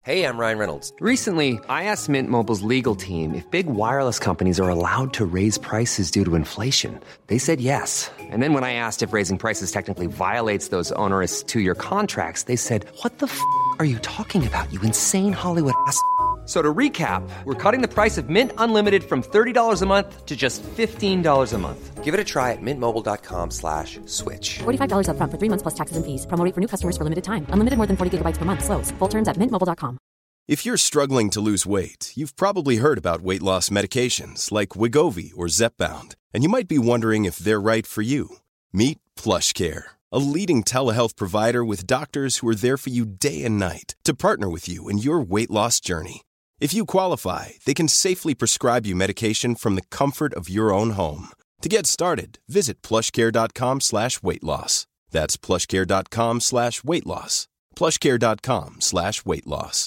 Hey, I'm Ryan Reynolds. Recently, I asked Mint Mobile's legal team if big wireless companies are allowed to raise prices due to inflation. They said yes. And then when I asked if raising prices technically violates those onerous two-year contracts, they said, "What the f*** are you talking about, you insane Hollywood ass?" So to recap, we're cutting the price of Mint Unlimited from $30 a month to just $15 a month. Give it a try at mintmobile.com/switch. $45 up front for 3 months plus taxes and fees. Promo rate for new customers for limited time. Unlimited more than 40 gigabytes per month. Slows full terms at mintmobile.com. If you're struggling to lose weight, you've probably heard about weight loss medications like Wegovy or Zepbound, and you might be wondering if they're right for you. Meet PlushCare, a leading telehealth provider with doctors who are there for you day and night to partner with you in your weight loss journey. If you qualify, they can safely prescribe you medication from the comfort of your own home. To get started, visit plushcare.com/weightloss. That's plushcare.com/weightloss. plushcare.com/weightloss.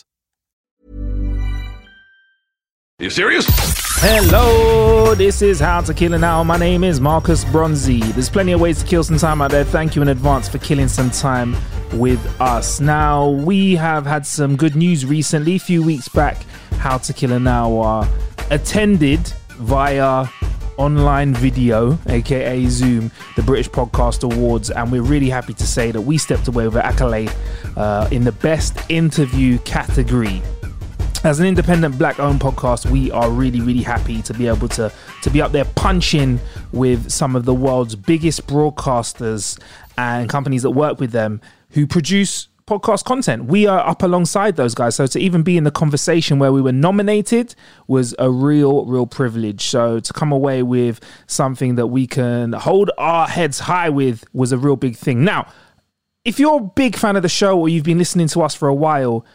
You serious? Hello, this is How to Kill an Hour. My name is Marcus Bronzy. There's plenty of ways to kill some time out there. Thank you in advance for killing some time with us. Now, we have had some good news recently. A few weeks back, How to Kill an Hour attended via online video, aka Zoom, the British Podcast Awards, and we're really happy to say that we stepped away with an accolade in the best interview category. As an independent black-owned podcast, we are really, really happy to be able to be up there punching with some of the world's biggest broadcasters and companies that work with them who produce podcast content. We are up alongside those guys. So to even be in the conversation where we were nominated was a real privilege. So to come away with something that we can hold our heads high with was a real big thing. Now, if you're a big fan of the show or you've been listening to us for a while,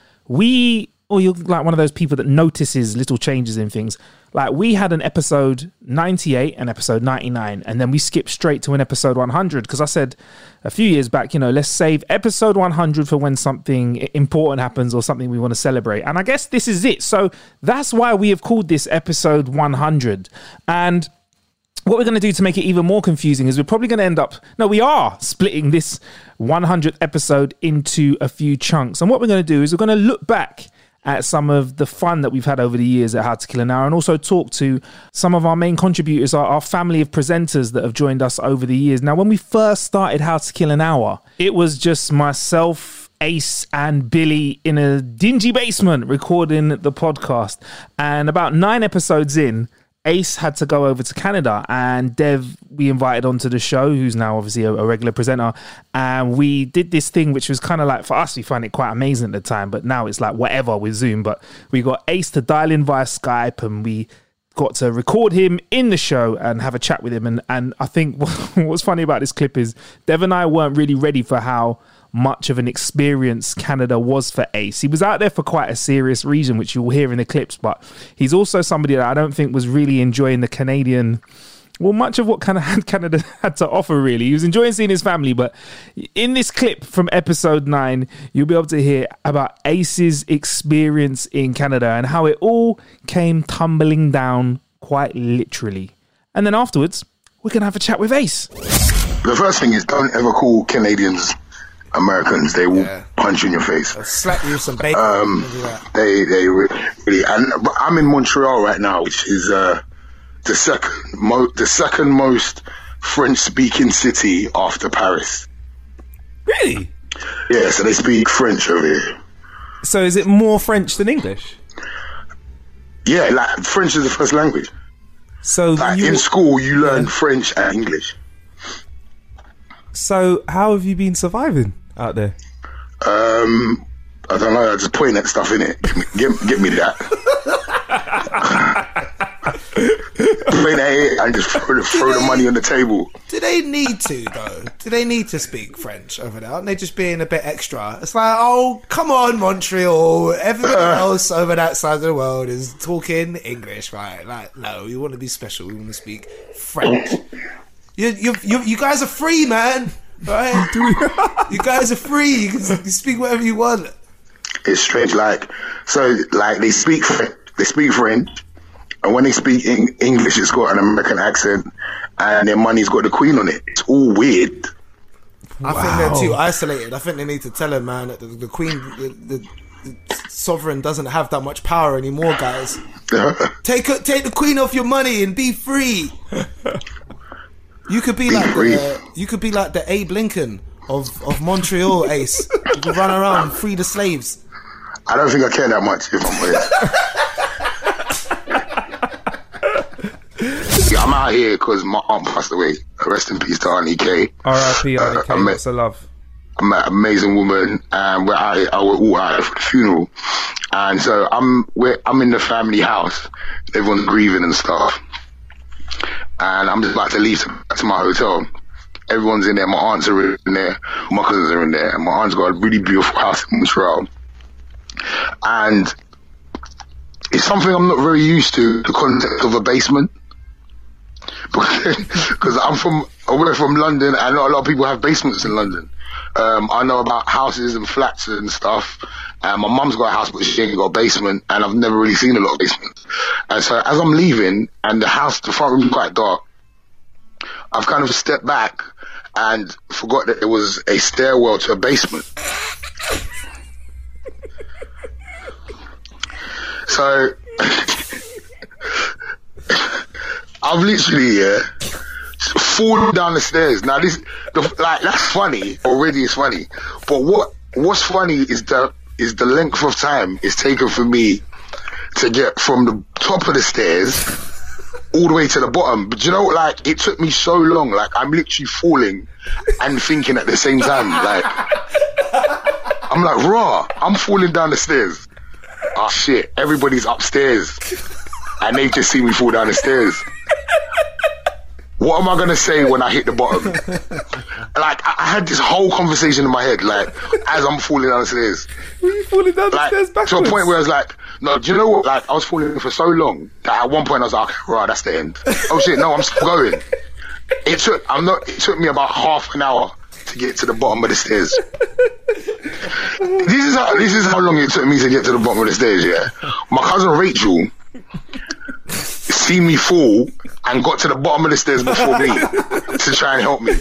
or you're like one of those people that notices little changes in things. Like we had an episode 98 and episode 99, and then we skipped straight to an episode 100 because I said a few years back, let's save episode 100 for when something important happens or something we want to celebrate. And I guess this is it. So that's why we have called this episode 100. And what we're going to do to make it even more confusing is we're probably going to end up... No, we are splitting this 100th episode into a few chunks. And what we're going to do is we're going to look back at some of the fun that we've had over the years at How to Kill an Hour, and also talk to some of our main contributors, our family of presenters that have joined us over the years. Now, when we first started How to Kill an Hour, it was just myself, Ace and Billy in a dingy basement recording the podcast. And about 9 episodes in, Ace had to go over to Canada, and Dev we invited onto the show, who's now obviously a regular presenter, and we did this thing which was kind of like, for us, we find it quite amazing at the time, but now it's like whatever with Zoom. But we got Ace to dial in via Skype, and we got to record him in the show and have a chat with him. And I think what's funny about this clip is Dev and I weren't really ready for how much of an experience Canada was for Ace. He was out there for quite a serious reason, which you'll hear in the clips, but he's also somebody that I don't think was really enjoying the Canadian, well, much of what Canada had to offer, really. He was enjoying seeing his family, but in this clip from episode 9, you'll be able to hear about Ace's experience in Canada and how it all came tumbling down quite literally. And then afterwards, we're going to have a chat with Ace. The first thing is, don't ever call Canadians Americans. They will punch you in your face. They'll slap you with some bacon. They really. And I'm in Montreal right now, which is the second most French-speaking city after Paris. Really? Yeah, so they speak French over here. So is it more French than English? Yeah, like French is the first language. So like in school, you learn French and English. So how have you been surviving out there? I don't know. I just point at stuff in it. Get me that. Point at it and just throw the money on the table. Do they need to though? Do they need to speak French over there? Aren't they just being a bit extra? It's like, oh, come on, Montreal. Everybody else over that side of the world is talking English, right? Like, no, you want to be special. You want to speak French. You guys are free, man. Right? You guys are free. You can speak whatever you want. It's strange. Like they speak French, and when they speak English, it's got an American accent, and their money's got the Queen on it. It's all weird. I think they're too isolated. I think they need to tell them, man, that the Queen, sovereign doesn't have that much power anymore, guys. Take the queen off your money and be free. You could be like the Abe Lincoln of Montreal, Ace. You could run around, free the slaves. I don't think I care that much, if I'm honest. I'm out here because my aunt passed away. Rest in peace to Auntie K. R.I.P. Auntie K. Lots of love. I met an amazing woman, and we're all out for the funeral. And so I'm in the family house. Everyone's grieving and stuff. And I'm just about to leave to my hotel. Everyone's in there. My aunts are in there. My cousins are in there. And my aunt's got a really beautiful house in Montreal. And it's something I'm not very used to, the concept of a basement. Because we're from London, and not a lot of people have basements in London. I know about houses and flats and stuff. My mum's got a house, but she ain't got a basement, and I've never really seen a lot of basements. And so as I'm leaving, and the front room is quite dark, I've kind of stepped back and forgot that there was a stairwell to a basement. So I've literally fallen down the stairs. Now that's funny. Already it's funny. But what's funny is the length of time it's taken for me to get from the top of the stairs all the way to the bottom. But you know, like, it took me so long. Like, I'm literally falling and thinking at the same time. Like, I'm like, raw, I'm falling down the stairs. Oh shit, everybody's upstairs and they've just seen me fall down the stairs. What am I going to say when I hit the bottom? Like, I had this whole conversation in my head, like, as I'm falling down the stairs. Were you falling down the stairs backwards? To a point where I was like, no, do you know what? Like, I was falling for so long that at one point I was like, okay, right, that's the end. Oh shit, no, I'm still going. It took me about half an hour to get to the bottom of the stairs. This is how long it took me to get to the bottom of the stairs, yeah? My cousin Rachel seen me fall and got to the bottom of the stairs before me to try and help me.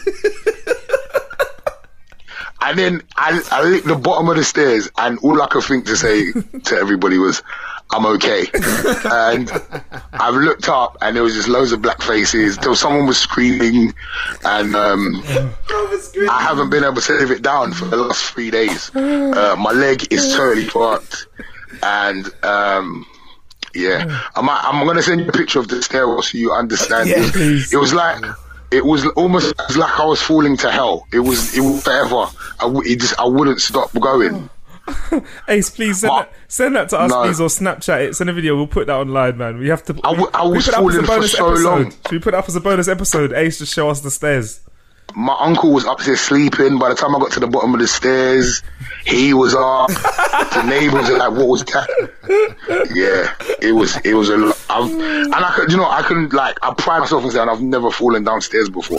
And then I licked the bottom of the stairs, and all I could think to say to everybody was, I'm okay. And I've looked up and there was just loads of black faces till someone was screaming, and I haven't been able to live it down for the last 3 days. My leg is totally fucked, and yeah, I'm going to send you a picture of the stairwell so you understand. Yeah, it was almost like I was falling to hell. It was forever. I wouldn't stop going. Ace, please send that to us, please, or Snapchat it. Send a video. We'll put that online, man. We have to. I was falling for so long. Should we put it up as a bonus episode? Ace, just show us the stairs. My uncle was upstairs sleeping. By the time I got to the bottom of the stairs, he was up. The neighbours were like, "What was that?" Yeah, it was a lot. I pride myself in saying I've never fallen downstairs before.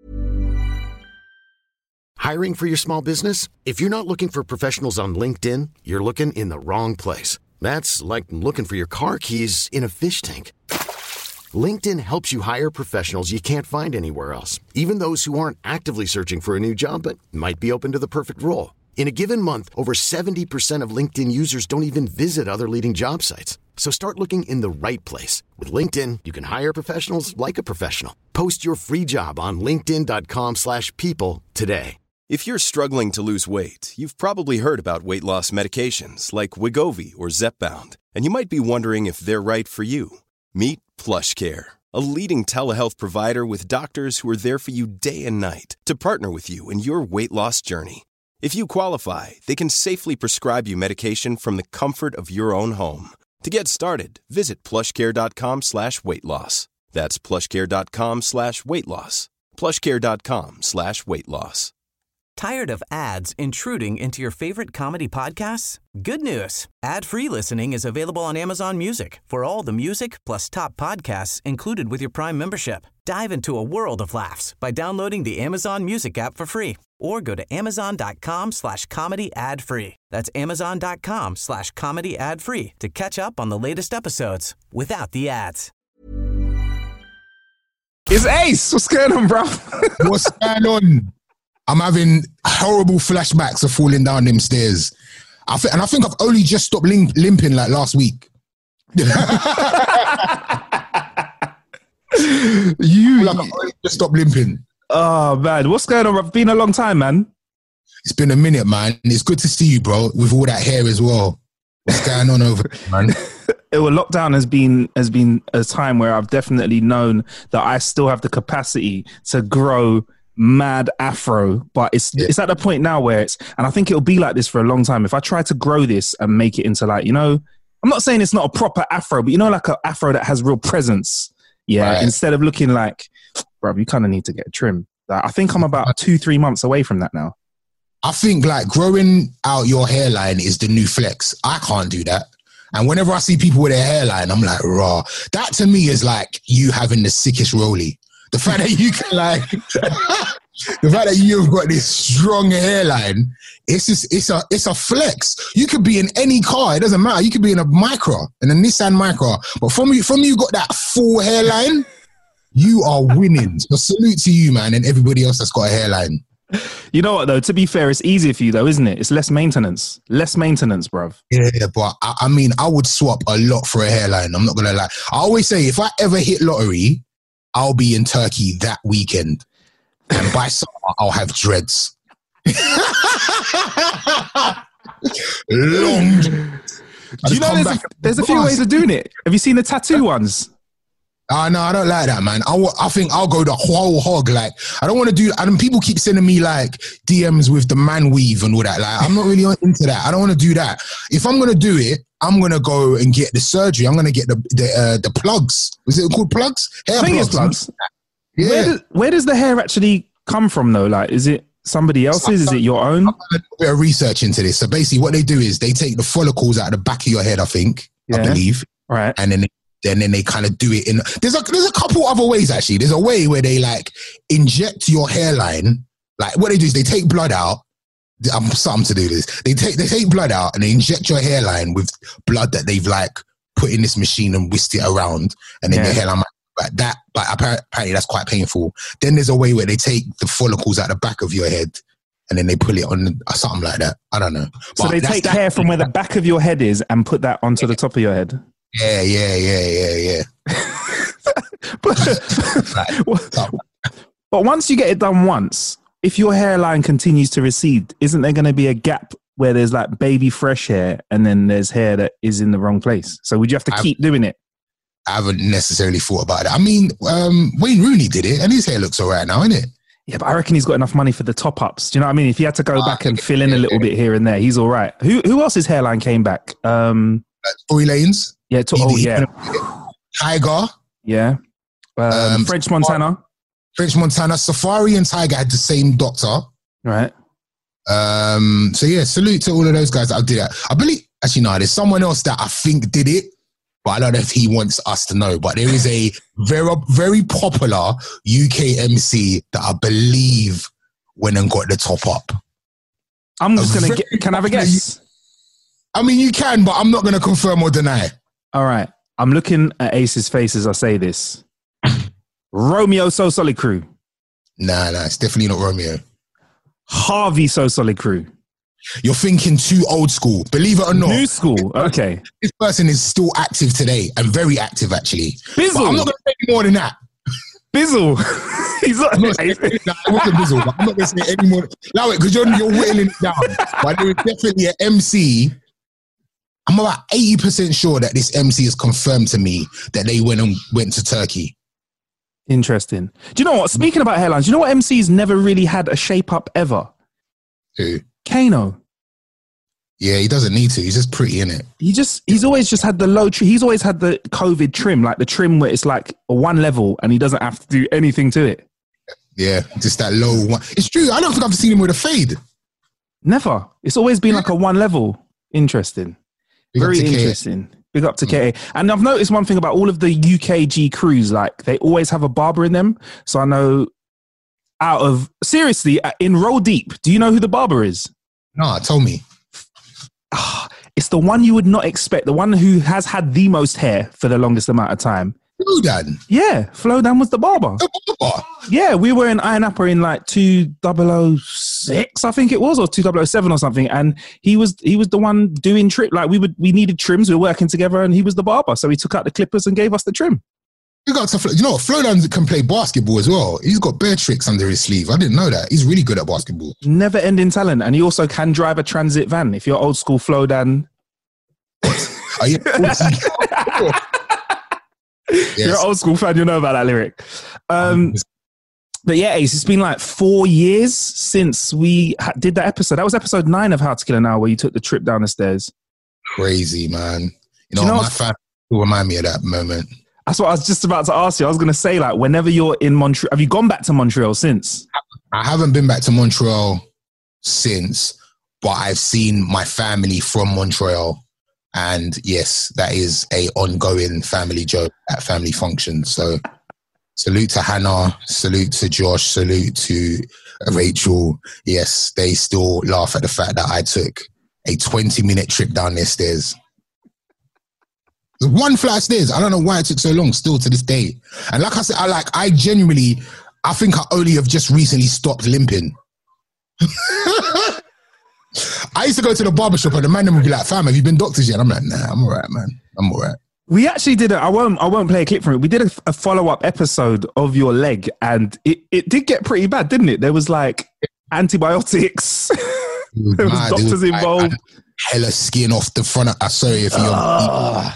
Hiring for your small business? If you're not looking for professionals on LinkedIn, you're looking in the wrong place. That's like looking for your car keys in a fish tank. LinkedIn helps you hire professionals you can't find anywhere else, even those who aren't actively searching for a new job but might be open to the perfect role. In a given month, over 70% of LinkedIn users don't even visit other leading job sites. So start looking in the right place. With LinkedIn, you can hire professionals like a professional. Post your free job on linkedin.com/people today. If you're struggling to lose weight, you've probably heard about weight loss medications like Wegovy or Zepbound, and you might be wondering if they're right for you. Meet PlushCare, a leading telehealth provider with doctors who are there for you day and night to partner with you in your weight loss journey. If you qualify, they can safely prescribe you medication from the comfort of your own home. To get started, visit plushcare.com/weightloss. That's plushcare.com/weightloss. plushcare.com/weightloss. Tired of ads intruding into your favorite comedy podcasts? Good news. Ad-free listening is available on Amazon Music for all the music plus top podcasts included with your Prime membership. Dive into a world of laughs by downloading the Amazon Music app for free or go to amazon.com/comedy ad-free. That's amazon.com/comedy ad-free to catch up on the latest episodes without the ads. It's Ace. What's going on, bro? What's going on? I'm having horrible flashbacks of falling down them stairs. I think I've only just stopped limping like last week. I've only just stopped limping. Oh man, what's going on? It's been a long time, man. It's been a minute, man. It's good to see you, bro, with all that hair as well. What's going on over there, man? Lockdown has been a time where I've definitely known that I still have the capacity to grow mad afro, but it's at the point now where and I think it'll be like this for a long time. If I try to grow this and make it into like, I'm not saying it's not a proper afro, but like an afro that has real presence. Yeah. Right. Instead of looking like, bro, you kind of need to get a trim. Like, I think I'm about 2-3 months away from that now. I think like growing out your hairline is the new flex. I can't do that. And whenever I see people with their hairline, I'm like, raw. That to me is like you having the sickest rollie. The fact that you can like, the fact that you've got this strong hairline, it's a flex. You could be in any car. It doesn't matter. You could be in a Nissan Micra. But from you got that full hairline, you are winning. So salute to you, man, and everybody else that's got a hairline. You know what, though? To be fair, it's easier for you, though, isn't it? It's less maintenance. Less maintenance, bruv. Yeah, but I mean, I would swap a lot for a hairline. I'm not going to lie. I always say, if I ever hit lottery, I'll be in Turkey that weekend. And by summer, I'll have dreads. Long. Do you know there's a few ways of doing it? Have you seen the tattoo ones? No, I don't like that, man. I think I'll go the whole hog. Like, I don't want to do. And people keep sending me like DMs with the man weave and all that. Like, I'm not really into that. I don't want to do that. If I'm gonna do it, I'm gonna go and get the surgery. I'm gonna get the plugs. Was it called plugs? Hair plugs. Yeah. Where does the hair actually come from, though? Like, is it somebody else's? Is it your own? I've done a bit of research into this. So basically, what they do is they take the follicles out of the back of your head. I believe. Right. And then they kind of do it in. There's a couple other ways actually. There's a way where they like inject your hairline. Like what they do is they take blood out. I'm something to do this. They take blood out and they inject your hairline with blood that they've like put in this machine and whisked it around, and then your hairline like that. But apparently that's quite painful. Then there's a way where they take the follicles out the back of your head and then they pull it on something like that. I don't know. So they take hair from where the back of your head is and put that onto the top of your head. Yeah. But once you get it done once, if your hairline continues to recede, isn't there going to be a gap where there's like baby fresh hair and then there's hair that is in the wrong place? So would you have to keep doing it? I haven't necessarily thought about it. I mean, Wayne Rooney did it and his hair looks all right now, isn't it? Yeah, but I reckon he's got enough money for the top-ups. Do you know what I mean? If he had to go back and fill in a little bit here and there, he's all right. Who else's hairline came back? Tory Lanez. Yeah. Tiger. Yeah. French Montana. Safari and Tiger had the same doctor. Right. So yeah, salute to all of those guys that did that. I believe, actually no, there's someone else that I think did it, but I don't know if he wants us to know. But there is a very, very popular UK MC that I believe went and got the top up. I'm just going to can I have a guess? I mean, you can, but I'm not going to confirm or deny. All right. I'm looking at Ace's face as I say this. Romeo So Solid Crew. Nah, it's definitely not Romeo. Harvey So Solid Crew. You're thinking too old school. Believe it or not. New school. Okay. This person is still active today and very active, actually. Bizzle. But I'm not going to say any more than that. Bizzle. He's not. I'm not saying, it wasn't Bizzle, but I'm not going to say any more. Allow it, because you're whittling it down. But there is definitely an MC. I'm about 80% sure that this MC has confirmed to me that they went to Turkey. Interesting. Do you know what? Speaking about hairlines, do you know what MC's never really had a shape up ever? Who? Kano. Yeah, he doesn't need to. He's just pretty, innit? He's always just had the low trim. He's always had the COVID trim, like the trim where it's like a one level and he doesn't have to do anything to it. Yeah, just that low one. It's true. I don't think I've seen him with a fade. Never. It's always been like a one level. Interesting. Very interesting. Big up to KA. And I've noticed one thing about all of the UKG crews, like they always have a barber in them. So I know seriously, in Roll Deep, do you know who the barber is? No, tell me. It's the one you would not expect. The one who has had the most hair for the longest amount of time. Flodan. Yeah, Flodan was the barber. The barber. Yeah, we were in Iron Apple in like 2006, I think it was, or 2007 or something. And he was the one doing trim. Like we needed trims. We were working together, and he was the barber. So he took out the clippers and gave us the trim. You know what? Flodan can play basketball as well. He's got bare tricks under his sleeve. I didn't know that. He's really good at basketball. Never ending talent, and he also can drive a transit van. If you're old school Flodan. Oh, yeah. Yes. You're an old school fan, you know about that lyric. But yeah, Ace, it's been like 4 years since we did that episode. That was episode 9 of How to Kill an Hour, where you took the trip down the stairs. Crazy, man. You know my family will remind me of that moment. That's what I was just about to ask you. I was going to say, like, whenever you're in Montreal, have you gone back to Montreal since? I haven't been back to Montreal since, but I've seen my family from Montreal. And yes, that is a ongoing family joke at family functions. So salute to Hannah, salute to Josh, salute to Rachel. Yes, they still laugh at the fact that I took a 20-minute trip down their stairs. There's one flight of stairs. I don't know why it took so long, still to this day. And like I said, I think I only have just recently stopped limping. I used to go to the barbershop and the man would be like, fam, have you been doctors yet? I'm like, nah, I'm all right, man. I'm all right. We actually did I won't play a clip from it. We did a follow-up episode of your leg, and it did get pretty bad, didn't it? There was like antibiotics. There was doctors involved. Hella skin off the front. Sorry if you're...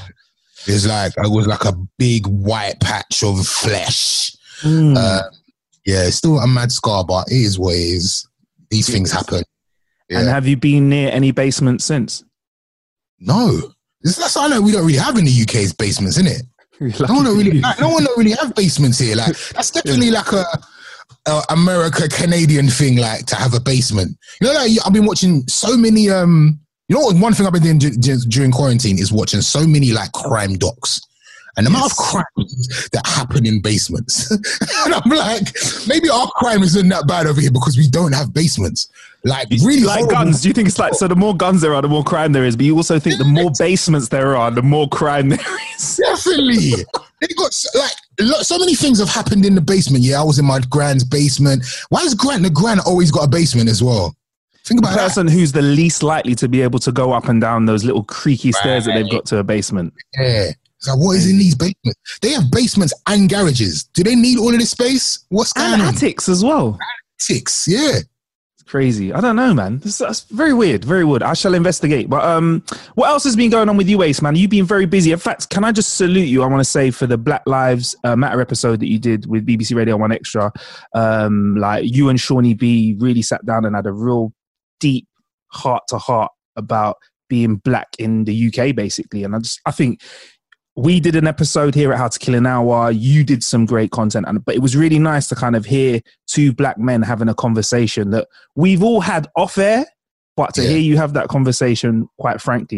It was like a big white patch of flesh. Yeah, it's still a mad scar, but it is what it is. These things happen. Yeah. And have you been near any basements since? No. That's I know we don't really have in the UK's basements, isn't it? No one don't really have basements here. Like that's definitely like a America Canadian thing, like to have a basement. You know, like I've been watching so many. You know what? One thing I've been doing during quarantine is watching so many like crime docs. And the amount of crimes that happen in basements. And I'm like, maybe our crime isn't that bad over here because we don't have basements. Like, really like horrible. Guns. Do you think it's like, so the more guns there are, the more crime there is, but you also think the more basements there are, the more crime there is? Definitely. They got so many things have happened in the basement. Yeah, I was in my grand's basement. Why has the grand always got a basement as well? Think about the person who's the least likely to be able to go up and down those little creaky stairs that they've got to a basement. Yeah. So what is in these basements? They have basements and garages. Do they need all of this space? What's going on? And attics as well. Attics, yeah. It's crazy. I don't know, man. That's very weird. Very weird. I shall investigate. But what else has been going on with you, Ace, man? You've been very busy. In fact, can I just salute you? I want to say for the Black Lives Matter episode that you did with BBC Radio 1 Extra. Like you and Shawnee B really sat down and had a real deep heart-to-heart about being black in the UK, basically. And I think we did an episode here at How to Kill an Hour. You did some great content, but it was really nice to kind of hear two black men having a conversation that we've all had off air, but to hear you have that conversation, quite frankly,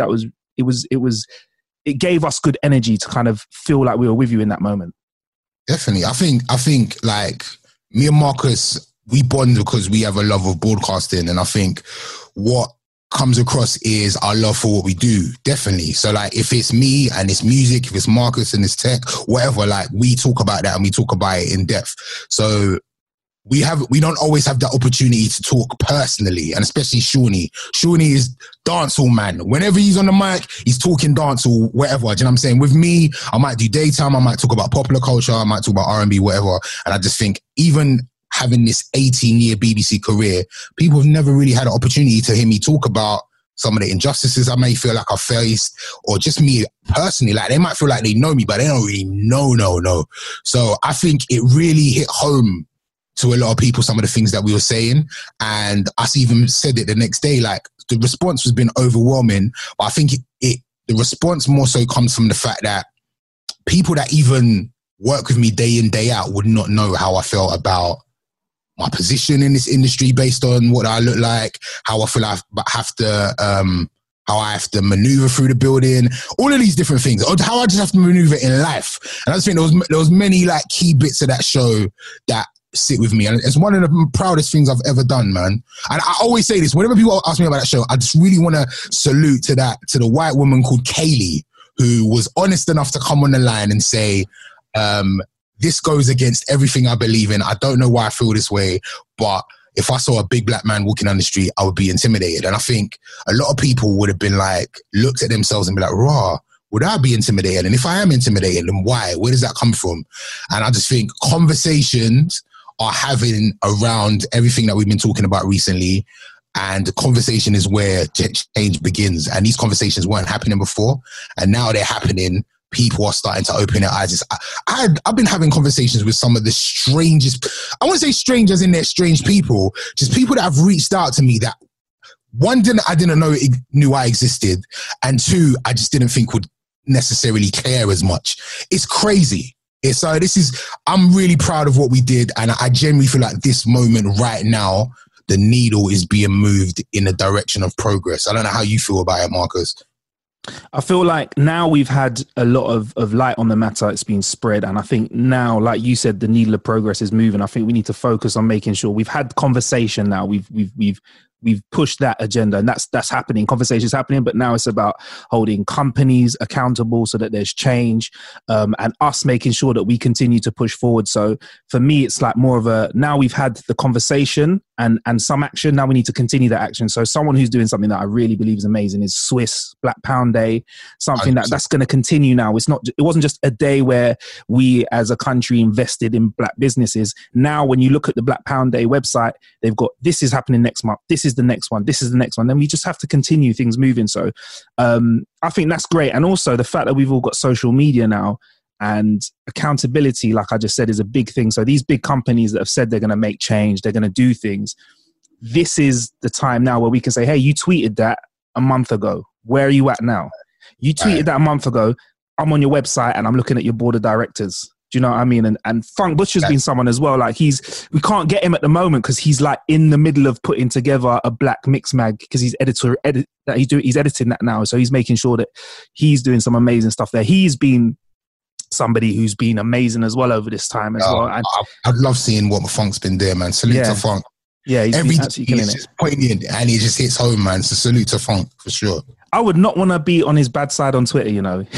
it gave us good energy to kind of feel like we were with you in that moment. Definitely. I think like me and Marcus, we bond because we have a love of broadcasting, and I think what comes across is our love for what we do. Definitely. So like if it's me and it's music, if it's Marcus and it's tech, whatever, like we talk about that and we talk about it in depth. So we don't always have that opportunity to talk personally, and especially Shawnee. Shawnee is dancehall man. Whenever he's on the mic, he's talking dancehall, whatever. Do you know what I'm saying? With me, I might do daytime, I might talk about popular culture, I might talk about R&B, whatever. And I just think even having this 18-year BBC career, people have never really had an opportunity to hear me talk about some of the injustices I may feel like I faced, or just me personally. Like they might feel like they know me, but they don't really know. So I think it really hit home to a lot of people, some of the things that we were saying. And us even said it the next day, like the response has been overwhelming. But I think the response more so comes from the fact that people that even work with me day in, day out would not know how I felt about my position in this industry based on what I look like, how I feel I have to maneuver through the building, all of these different things, or how I just have to maneuver in life. And I just think there was many like key bits of that show that sit with me, and it's one of the proudest things I've ever done, man. And I always say this whenever people ask me about that show. I just really want to salute to the white woman called Kaylee, who was honest enough to come on the line and say, this goes against everything I believe in. I don't know why I feel this way, but if I saw a big black man walking down the street, I would be intimidated. And I think a lot of people would have been like, looked at themselves and be like, raw, would I be intimidated? And if I am intimidated, then why? Where does that come from? And I just think conversations are having around everything that we've been talking about recently. And the conversation is where change begins. And these conversations weren't happening before. And now they're happening. People are starting to open their eyes. I've been having conversations with some of the strangest, I won't say strangers in there, strange people, just people that have reached out to me that one, I didn't know knew I existed. And two, I just didn't think would necessarily care as much. It's crazy. I'm really proud of what we did. And I genuinely feel like this moment right now, the needle is being moved in the direction of progress. I don't know how you feel about it, Marcus. I feel like now we've had a lot of light on the matter. It's been spread. And I think now, like you said, the needle of progress is moving. I think we need to focus on making sure we've had conversation now. We've pushed that agenda, and that's happening. Conversations happening, but now it's about holding companies accountable so that there's change, and us making sure that we continue to push forward. So for me, it's like more of now we've had the conversation and some action. Now we need to continue that action. So someone who's doing something that I really believe is amazing is Swiss Black Pound Day, something that's going to continue now. It wasn't just a day where we as a country invested in black businesses. Now, when you look at the Black Pound Day website, they've got, this is happening next month. This is the next one. This is the next one. Then we just have to continue things moving. So I think that's great. And also the fact that we've all got social media now, and accountability, like I just said, is a big thing. So these big companies that have said they're going to make change, they're going to do things. This is the time now where we can say, hey, you tweeted that a month ago. Where are you at now? You tweeted that a month ago. I'm on your website and I'm looking at your board of directors. Do you know what I mean? And Funk Butcher's been someone as well. Like we can't get him at the moment because he's like in the middle of putting together a black mix mag because he's he's editing that now. So he's making sure that he's doing some amazing stuff there. He's been somebody who's been amazing as well over this time as well. I'd love seeing what Funk's been there, man. Salute to Funk. Yeah, every day he's just poignant and he just hits home, man. So salute to Funk for sure. I would not want to be on his bad side on Twitter, you know.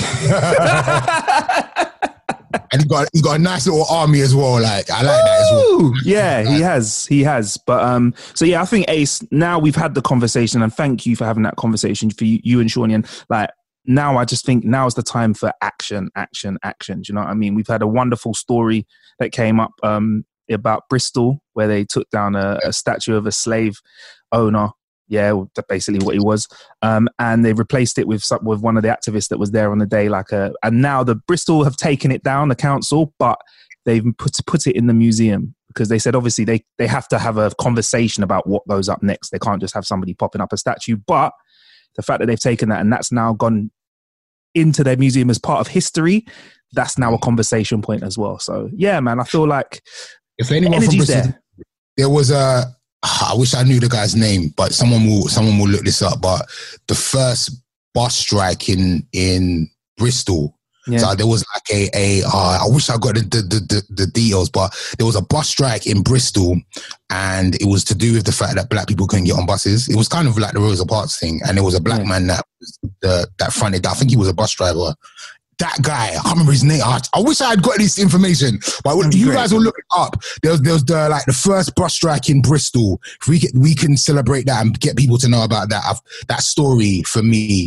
And he got a nice little army as well. Like I like that as well. Yeah, he has. But so yeah, I think Ace. Now we've had the conversation, and thank you for having that conversation for you and Shawnee. And like now, I just think now is the time for action. Do you know what I mean? We've had a wonderful story that came up about Bristol, where they took down a statue of a slave owner. Yeah, basically what he was. And they replaced it with one of the activists that was there on the day. And now the Bristol have taken it down, the council, but they've put it in the museum because they said obviously they have to have a conversation about what goes up next. They can't just have somebody popping up a statue. But the fact that they've taken that and that's now gone into their museum as part of history, that's now a conversation point as well. So yeah, man, I feel like if anyone from Bristol, there was I wish I knew the guy's name, but someone will look this up. But the first bus strike in Bristol, so there was like I wish I got the details, but there was a bus strike in Bristol, and it was to do with the fact that black people couldn't get on buses. It was kind of like the Rosa Parks thing, and there was a black man that fronted that. I think he was a bus driver. That guy, I can't remember his name. I wish I had got this information, but you guys will look it up. There was the first bus strike in Bristol. If we can celebrate that and get people to know about that. That story for me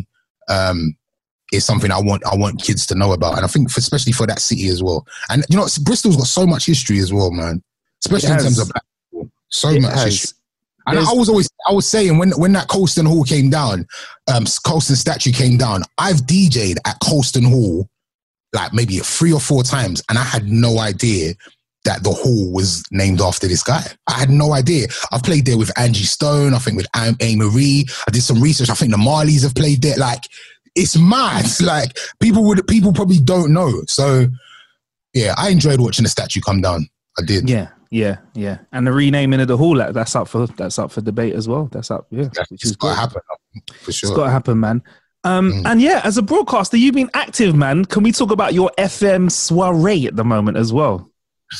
is something I want kids to know about, and I think especially for that city as well. And you know, Bristol's got so much history as well, man. Especially in terms of black people, so much history. And I was saying when that Colston Hall came down, Colston statue came down, I've DJ'd at Colston Hall like maybe 3 or 4 times, and I had no idea that the hall was named after this guy. I had no idea. I've played there with Angie Stone, I think with A. Marie. I did some research. I think the Marleys have played there. Like, it's mad. Like, people probably don't know. So yeah, I enjoyed watching the statue come down. I did. Yeah. And the renaming of the hall, that's up for debate as well. That's up, which is got to happen for sure. It's got to happen, man. And yeah, as a broadcaster, you've been active, man. Can we talk about your FM soiree at the moment as well?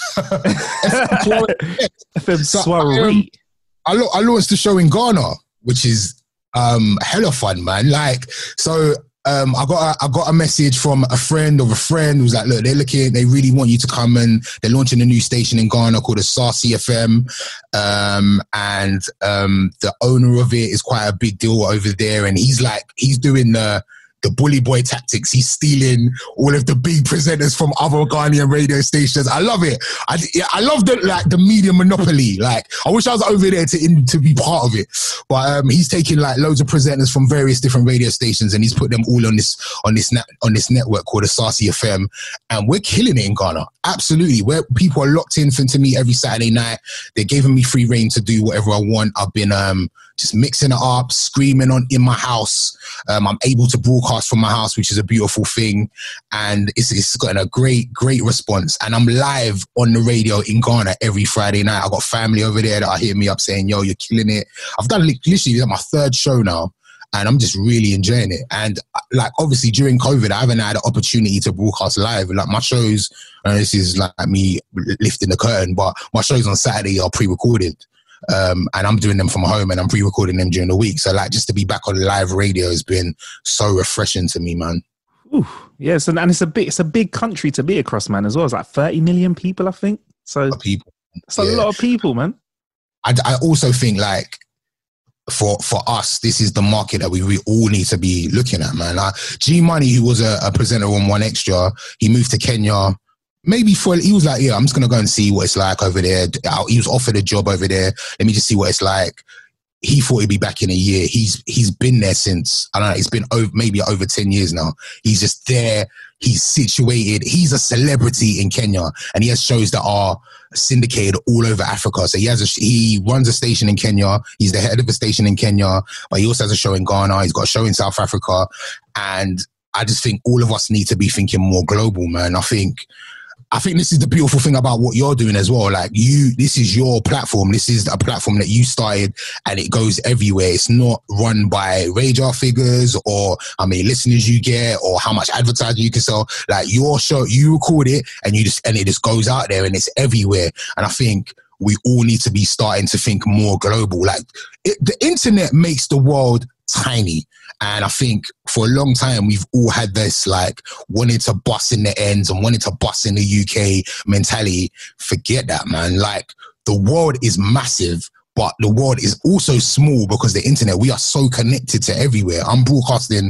FM soiree. I launched the show in Ghana, which is hella fun, man. Like, so I got a message from a friend of a friend who's like, look, they really want you to come, and they're launching a new station in Ghana called the Sarsi FM. And the owner of it is quite a big deal over there. And he's doing the bully boy tactics. He's stealing all of the big presenters from other Ghanaian radio stations. I love it. I love the media monopoly. Like, I wish I was over there to be part of it. But he's taking like loads of presenters from various different radio stations, and he's put them all on this network called the Sarsi FM, and we're killing it in Ghana. Absolutely, where people are locked in to me every Saturday night. They're giving me free reign to do whatever I want. I've been just mixing it up, screaming in my house. I'm able to broadcast from my house, which is a beautiful thing. And it's gotten a great response. And I'm live on the radio in Ghana every Friday night. I've got family over there that are hitting me up saying, yo, you're killing it. I've done literally my third show now, and I'm just really enjoying it. And like, obviously during COVID, I haven't had the opportunity to broadcast live. Like my shows, this is like me lifting the curtain, but my shows on Saturday are pre-recorded. And I'm doing them from home, and I'm pre-recording them during the week. So like, just to be back on live radio has been so refreshing to me, man. Ooh, yes, and it's a big country to be across, man, as well. It's like 30 million people, I think. So it's a lot of people, man. I also think like for us, this is the market that we all need to be looking at, man. Like G Money, who was a presenter on One Extra, he moved to Kenya. Maybe he was like, yeah, I'm just going to go and see what it's like over there. He was offered a job over there. Let me just see what it's like. He thought he'd be back in a year. He's been there since, I don't know, it's been maybe over 10 years now. He's just there. He's situated. He's a celebrity in Kenya, and he has shows that are syndicated all over Africa. So he runs a station in Kenya. He's the head of a station in Kenya, but he also has a show in Ghana. He's got a show in South Africa. And I just think all of us need to be thinking more global, man. I think this is the beautiful thing about what you're doing as well. Like this is your platform. This is a platform that you started, and it goes everywhere. It's not run by radar figures or how many listeners you get or how much advertising you can sell. Like your show, you record it and it just goes out there and it's everywhere. And I think we all need to be starting to think more global. Like the internet makes the world tiny. And I think for a long time, we've all had this like wanting to bust in the ends and wanting to bust in the UK mentality. Forget that, man. Like the world is massive, but the world is also small because the internet, we are so connected to everywhere. I'm broadcasting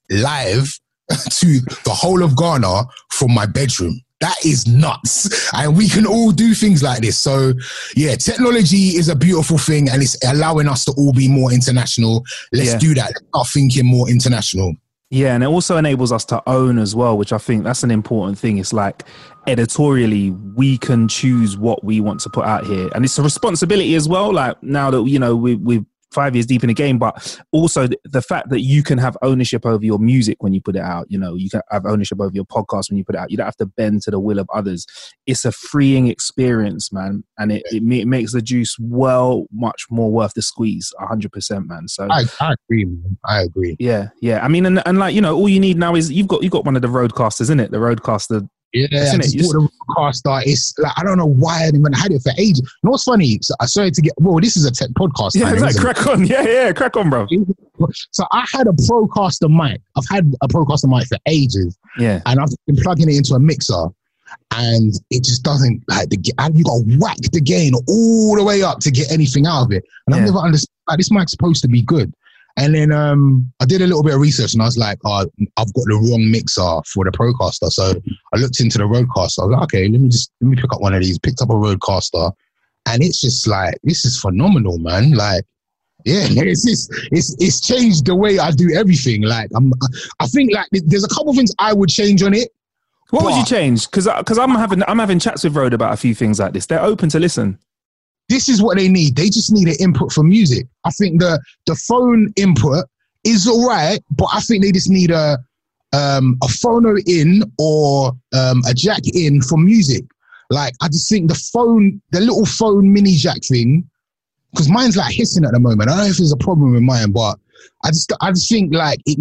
live to the whole of Ghana from my bedroom. That is nuts. And we can all do things like this. So yeah, technology is a beautiful thing, and it's allowing us to all be more international. Let's do that. Let's start thinking more international. Yeah, and it also enables us to own as well, which I think that's an important thing. It's like editorially, we can choose what we want to put out here. And it's a responsibility as well. Like now that, you know, we've 5 years deep in the game, but also the fact that you can have ownership over your music when you put it out. You know, you can have ownership over your podcast when you put it out. You don't have to bend to the will of others. It's a freeing experience, man, and it makes the juice much more worth the squeeze. 100%, man. So I agree, man. I agree. Yeah. I mean, and like, you know, all you need now is you've got one of the roadcasters, isn't it? The roadcaster. Yeah, I just bought the roadcaster. It's like, I don't know why I haven't had it for ages. You know what's funny? So I started to get, this is a tech podcast. Yeah, it's like, crack on. Yeah, crack on, bro. So I had a Procaster mic. I've had a Procaster mic for ages. Yeah. And I've been plugging it into a mixer, and it just doesn't, like, you got to whack the gain all the way up to get anything out of it. And I've never understood, like, this mic's supposed to be good. And then I did a little bit of research, and I was like, I've got the wrong mixer for the Procaster. So I looked into the Rodecaster. I was like, okay, let me pick up one of these. Picked up a Rodecaster, and it's just like, this is phenomenal, man. Like, yeah, it's changed the way I do everything. Like, I think like there's a couple of things I would change on it. What would you change? Because I'm having chats with Rode about a few things like this. They're open to listen. This is what they need. They just need an input for music. I think the phone input is all right, but I think they just need a phono in or a jack in for music. Like, I just think the little phone mini jack thing, because mine's like hissing at the moment. I don't know if there's a problem with mine, but I just think like it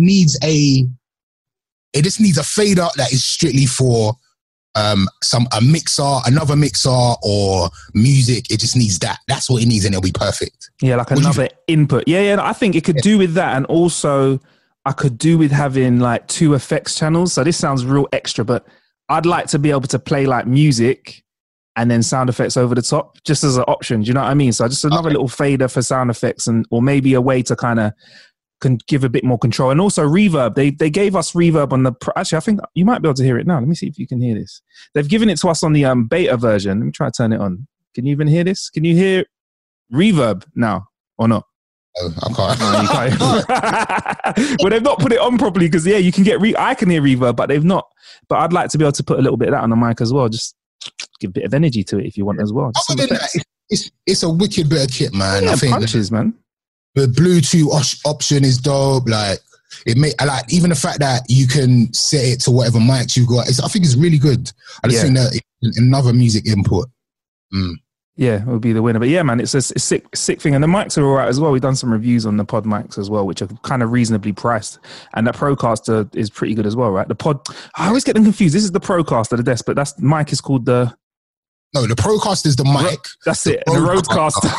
just needs a fader that is strictly for a mixer, another mixer, or music. It just needs that. That's what it needs, and it'll be perfect. Yeah, like another input. Yeah. I think it could do with that, and also I could do with having like 2 effects channels. So this sounds real extra, but I'd like to be able to play like music and then sound effects over the top, just as an option. Do you know what I mean? So just another little fader for sound effects, or maybe a way to kind of can give a bit more control. And also reverb. They gave us reverb on the... Actually, I think you might be able to hear it now. Let me see if you can hear this. They've given it to us on the beta version. Let me try to turn it on. Can you even hear this? Can you hear reverb now or not? I can't. Well, they've not put it on properly because, yeah, you can get... I can hear reverb, but they've not. But I'd like to be able to put a little bit of that on the mic as well. Just give a bit of energy to it if you want as well. Other than that, it's a wicked bit of kit, man. Yeah, I think punches, man. The Bluetooth option is dope. Like, I like even the fact that you can set it to whatever mics you got. I think it's really good. I just think that another music input. Yeah, it would be the winner. But yeah, man, it's a sick thing. And the mics are all right as well. We've done some reviews on the pod mics as well, which are kind of reasonably priced. And that Procaster is pretty good as well, right? The pod, I always get them confused. This is the Procaster, the desk, but that's mic is called the... No, the Procaster is the mic. That's it. And the Rodecaster.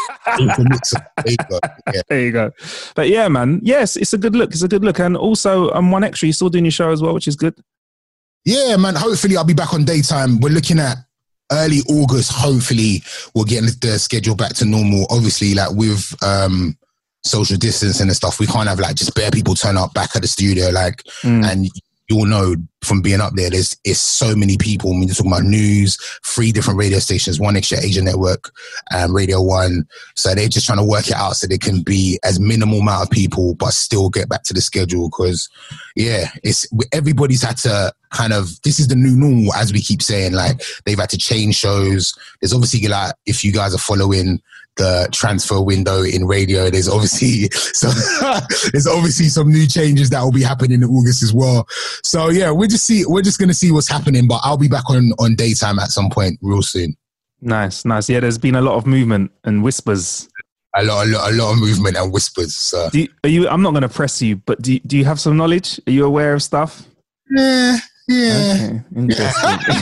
There you go. But yeah, man. Yes, it's a good look. And also, one extra, you're still doing your show as well, which is good. Yeah, man. Hopefully I'll be back on daytime. We're looking at early August. Hopefully we'll get the schedule back to normal. Obviously, like with social distancing and stuff, we can't have like just bare people turn up back at the studio. Like, and you all know from being up there, it's so many people. I mean, you're talking about news, 3 different radio stations, 1 Extra Asia Network, Radio 1. So they're just trying to work it out so they can be as minimal amount of people, but still get back to the schedule. Because, yeah, everybody's had to kind of, this is the new normal, as we keep saying. Like, they've had to change shows. There's obviously, like, if you guys are following the transfer window in radio, there's obviously some new changes that will be happening in August as well. So yeah, we're just going to see what's happening, but I'll be back on daytime at some point real soon. Nice. Yeah, there's been a lot of movement and whispers. A lot of movement and whispers. So. I'm not going to press you, but do you have some knowledge? Are you aware of stuff? Yeah. Okay, interesting.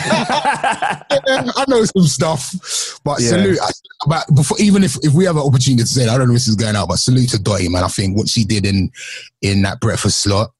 I know some stuff, but salute. But before, even if we have an opportunity to say, I don't know if this is going out, but salute to Dottie, man. I think what she did in that breakfast slot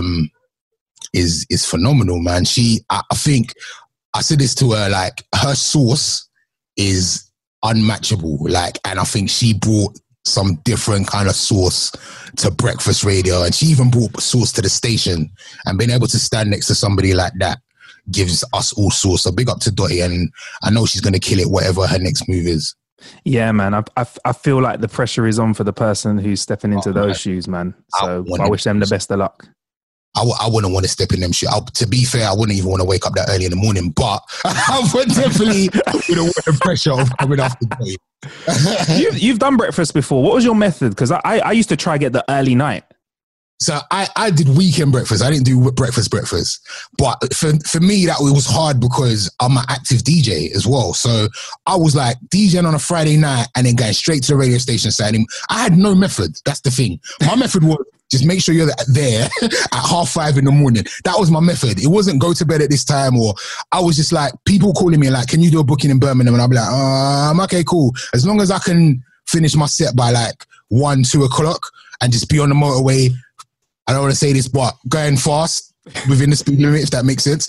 is phenomenal, man. I think I said this to her, like, her sauce is unmatchable, like, and I think she brought some different kind of sauce to breakfast radio, and she even brought sauce to the station, and being able to stand next to somebody like that gives us all sauce. So big up to Dottie, and I know she's going to kill it whatever her next move is. Yeah, man. I feel like the pressure is on for the person who's stepping into those shoes, man. So I wish them the best of luck. I wouldn't want to step in them shoes. To be fair, I wouldn't even want to wake up that early in the morning, but I would definitely want the pressure of coming after day. You've done breakfast before. What was your method? Because I used to try get the early night. So I did weekend breakfast. I didn't do breakfast. But for me, that was hard because I'm an active DJ as well. So I was like DJing on a Friday night and then going straight to the radio station Saturday. I had no method. That's the thing. My method was just make sure you're there at 5:30 in the morning. That was my method. It wasn't go to bed at this time, or I was just like, people calling me like, can you do a booking in Birmingham? And I'll be like, I'm okay, cool. As long as I can finish my set by like 1, 2 o'clock and just be on the motorway. I don't want to say this, but going fast within the speed limit, if that makes sense.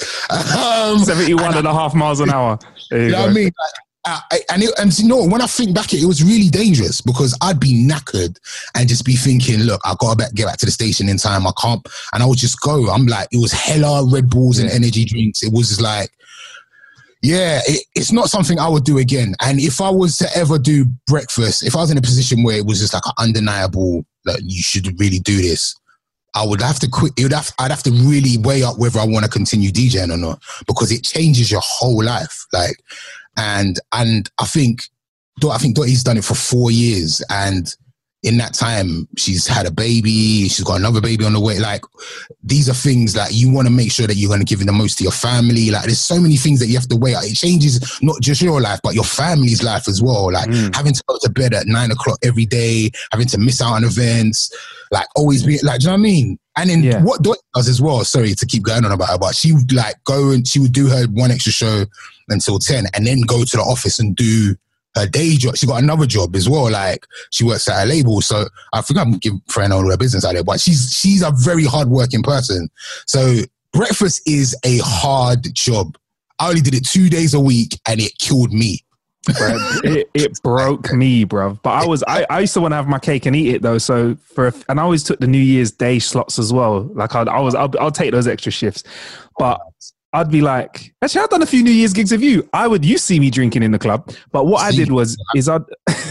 71.5 miles an hour. You know what I mean? And you know, when I think back, it was really dangerous because I'd be knackered and just be thinking, look, I got to get back to the station in time. I can't. And I would just go. I'm like, it was hella Red Bulls and energy drinks. It was just like, yeah, it's not something I would do again. And if I was to ever do breakfast, if I was in a position where it was just like an undeniable, like, you should really do this, I would have to quit. I'd have to really weigh up whether I want to continue DJing or not, because it changes your whole life. Like, and I think Dottie's done it for 4 years, and in that time she's had a baby, she's got another baby on the way. Like, these are things that you want to make sure that you're going to give the most to your family. Like, there's so many things that you have to weigh up. It changes not just your life, but your family's life as well. Like having to go to bed at 9 o'clock every day, having to miss out on events, like always be like, do you know what I mean? And then what Dottie does as well, sorry to keep going on about her, but she would like go and she would do her 1 Extra show until 10 and then go to the office and do her day job. She got another job as well. Like she works at a label. So I think I'm giving friend all her business out there, but she's a very hardworking person. So breakfast is a hard job. I only did it 2 days a week and it killed me. It broke me, bruv. But I used to want to have my cake and eat it though. So and I always took the New Year's Day slots as well. Like I'll take those extra shifts. But I'd be like, actually, I've done a few New Year's gigs with you. You see me drinking in the club. But what I did I've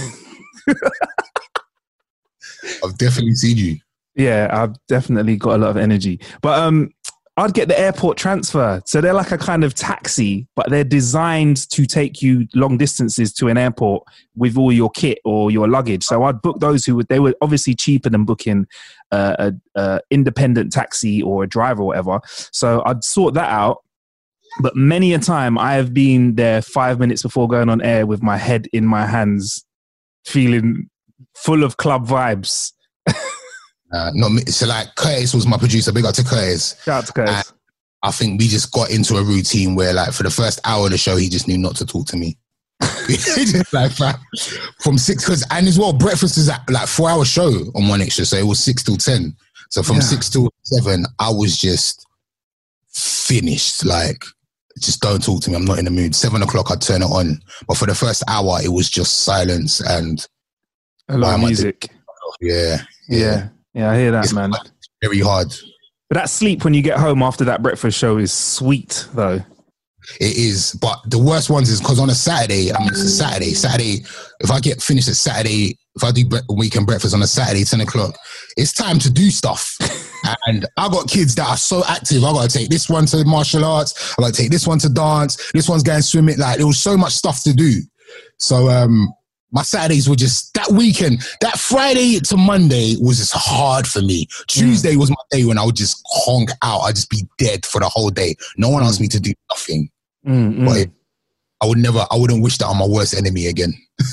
definitely seen you. Yeah, I've definitely got a lot of energy. But I'd get the airport transfer. So they're like a kind of taxi, but they're designed to take you long distances to an airport with all your kit or your luggage. So I'd book those they were obviously cheaper than booking a independent taxi or a driver or whatever. So I'd sort that out. But many a time I have been there 5 minutes before going on air with my head in my hands, feeling full of club vibes. Not me. So like Curtis was my producer. Big up to Curtis. Shout out to Curtis. I think we just got into a routine where like for the first hour of the show, he just knew not to talk to me. Just like from 6, and as well, breakfast is at like 4-hour show on 1Xtra. So it was 6 till 10. So from 6 till 7, I was just finished. Like, just don't talk to me. I'm not in the mood. 7 o'clock, I'd turn it on. But for the first hour, it was just silence and a lot of music. Yeah, I hear that, it's man. Very hard. But that sleep when you get home after that breakfast show is sweet, though. It is. But the worst ones is because on a Saturday, it's a Saturday, if I get finished at Saturday, if I do weekend breakfast on a Saturday, 10 o'clock, it's time to do stuff. And I got kids that are so active. I got to take this one to martial arts. I got to take this one to dance. This one's going swimming. Like, there was so much stuff to do. So, my Saturdays were just that weekend. That Friday to Monday was just hard for me. Tuesday was my day when I would just honk out. I'd just be dead for the whole day. No one asked me to do nothing. But I wouldn't wish that on my worst enemy again.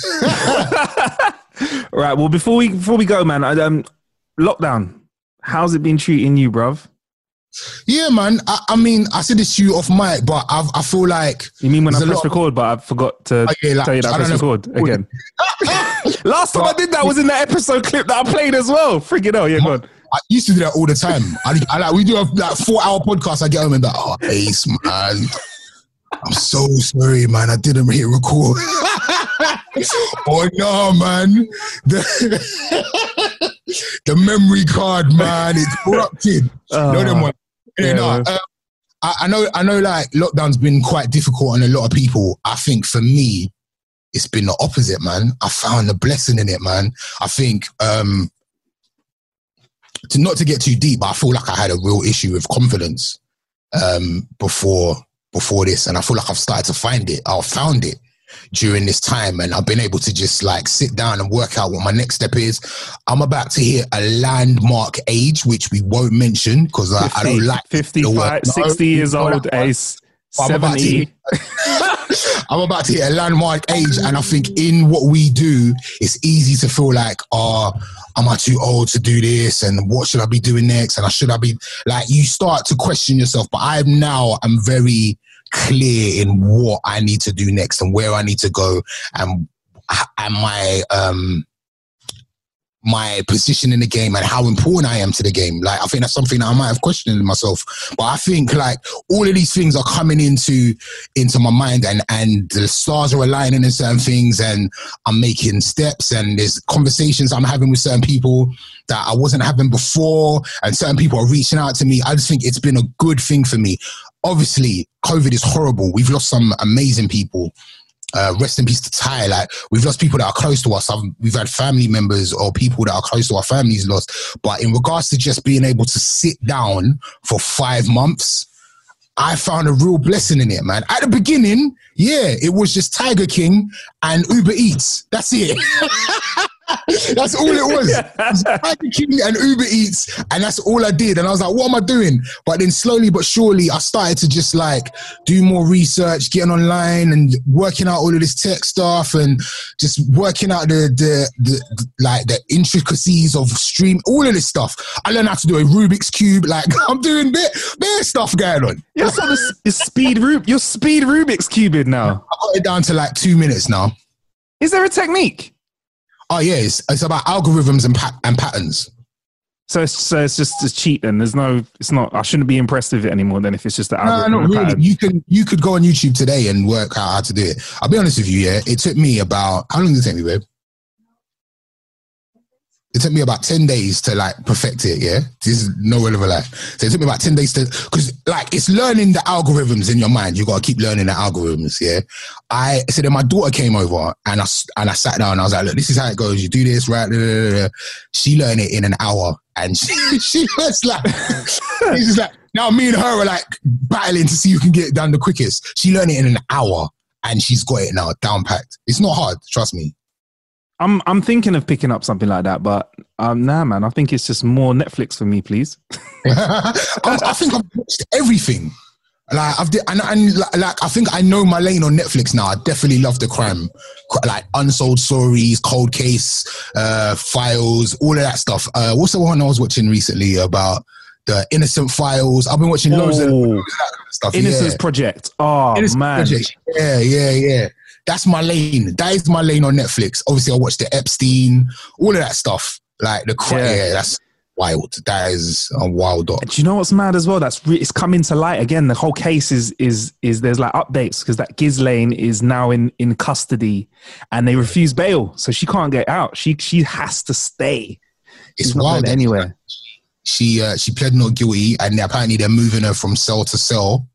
Right. Well, before we go, man, lockdown, how's it been treating you, bruv? Yeah, man. I mean, I said this to you off mic, but I feel like... You mean when I pressed record, but I forgot to tell you that I pressed record again. Last time I did that was in that episode clip that I played as well. Freaking hell, yeah, go on. I used to do that all the time. We do a 4-hour podcast. I get home and be like, oh, Ace, man. I'm so sorry, man. I didn't hit record. Oh, no, man. The memory card, man, it's corrupted. No, them one. I know like lockdown's been quite difficult on a lot of people. I think for me, it's been the opposite, man. I found a blessing in it, man. I think not to get too deep, but I feel like I had a real issue with confidence before this, and I feel like I've started to find it. I found it during this time, and I've been able to just like sit down and work out what my next step is. I'm about to hit a landmark age, which we won't mention because I don't like 55, 60 years old, Ace. 70. I'm about to hit a landmark age, and I think in what we do, it's easy to feel like, am I too old to do this? And what should I be doing next? And should I be like, you start to question yourself. But I'm very clear in what I need to do next and where I need to go and my position in the game and how important I am to the game. Like, I think that's something that I might have questioned myself. But I think like all of these things are coming into my mind and the stars are aligning in certain things and I'm making steps and there's conversations I'm having with certain people that I wasn't having before and certain people are reaching out to me. I just think it's been a good thing for me. Obviously, COVID is horrible. We've lost some amazing people. Rest in peace to Ty. Like, we've lost people that are close to us. We've had family members or people that are close to our families lost. But in regards to just being able to sit down for 5 months, I found a real blessing in it, man. At the beginning, it was just Tiger King and Uber Eats. That's it. That's all it was. It was Tiger King and Uber Eats, and that's all I did. And I was like, what am I doing? But then slowly but surely, I started to just like do more research, getting online and working out all of this tech stuff and just working out the intricacies of stream, all of this stuff. I learned how to do a Rubik's Cube. Like, I'm doing bit stuff going on. You're speed Rubik's Cubing now. I got it down to like 2 minutes now. Is there a technique? Oh yeah, it's about algorithms and patterns. So it's just a cheat then. It's not. I shouldn't be impressed with it anymore then if it's just the algorithm. No, not really. You could go on YouTube today and work out how to do it. I'll be honest with you, yeah. It took me about, how long did it take me, babe? It took me about 10 days to like perfect it, yeah? This is no relevant lie. So it took me about 10 days to, because like it's learning the algorithms in your mind. You got to keep learning the algorithms, yeah? So then my daughter came over and I sat down and I was like, look, this is how it goes. You do this, right? She learned it in an hour and she was like, it's just like, now me and her are like battling to see who can get it done the quickest. She learned it in an hour and she's got it now down packed. It's not hard, trust me. I'm thinking of picking up something like that, but nah, man. I think it's just more Netflix for me, please. I think I've watched everything. Like I think I know my lane on Netflix now. I definitely love the crime, like Unsolved Stories, Cold Case, Files, all of that stuff. What's the one I was watching recently about the Innocent Files? I've been watching loads of that kind of stuff. Innocence Project. Oh, Innocence man. Project. Yeah. That's my lane. That is my lane on Netflix. Obviously, I watched the Epstein, all of that stuff. Like the that's wild. That is a wild dog. Do you know what's mad as well? It's coming to light again. The whole case is there's like updates because that Ghislaine is now in custody and they refuse bail, so she can't get out. She has to stay. It's wild anywhere. She pled not guilty, and apparently they're moving her from cell to cell